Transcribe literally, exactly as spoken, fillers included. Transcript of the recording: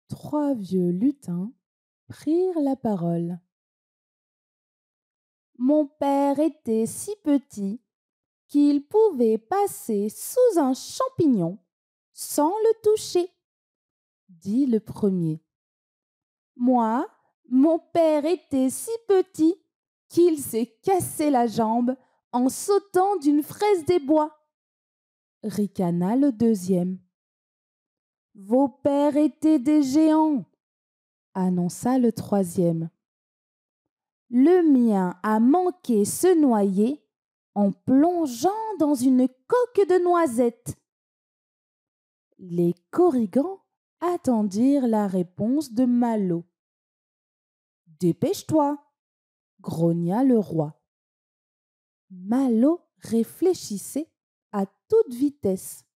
Trois vieux lutins prirent la parole. Mon père était si petit qu'il pouvait passer sous un champignon sans le toucher, dit le premier. Moi, mon père était si petit qu'il s'est cassé la jambe en sautant d'une fraise des bois, ricana le deuxième. Vos pères étaient des géants, annonça le troisième. Le mien a manqué se noyer en plongeant dans une coque de noisettes. Les Korrigans attendirent la réponse de Malo. Dépêche-toi, grogna le roi. Malo réfléchissait à toute vitesse.